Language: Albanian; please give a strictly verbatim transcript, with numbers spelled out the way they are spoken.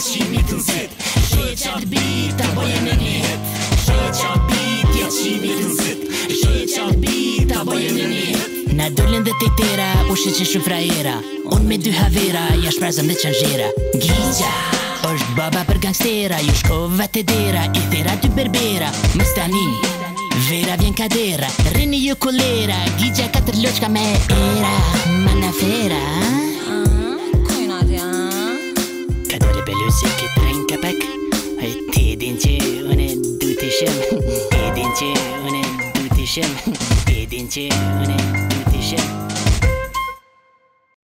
qimi të nëzit Shej qatë bit, ta bëjë në një hit Shej qatë bit, ja qimi të nëzit Shej qatë bit, ta bëjë në një hit Na dollin dhe tejtera, u shi që shumë frajera Unë me dy havera, ja shprazëm dhe qanxhera Gigja, është baba për gangstera Ju shkova të dera, i thera dy berbera Mës tani, vera vjen kadera Rini ju kolera, Gigja katër loqka me era Mana fera Kujna t'ja Ka dole belusi ki trejn kapek E ti din që une du t'i shem Ti din që une du t'i shem Ti din që une du t'i shem